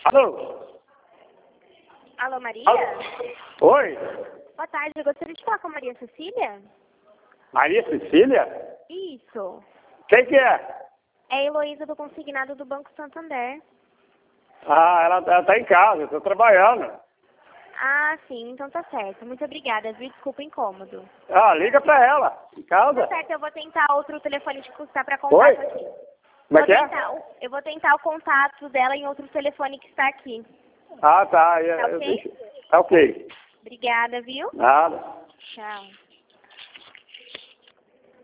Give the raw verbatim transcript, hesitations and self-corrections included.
Alô? Alô, Maria? Alô? Oi? Boa tarde, eu gostaria de falar com a Maria Cecília? Maria Cecília? Isso. Quem que é? É a Heloísa do Consignado do Banco Santander. Ah, ela, ela tá em casa, eu tô trabalhando. Ah, sim, então tá certo. Muito obrigada, viu? Desculpa o incômodo. Ah, liga pra ela, em Tá casa. certo, eu vou tentar outro telefone que está para Oi? contato aqui. Como é Vou que é? tentar, o- eu vou tentar o contato dela em outro telefone que está aqui. Ah, tá. Eu, Tá eu ok? deixo. Tá ok. Obrigada, viu? Nada. Tchau.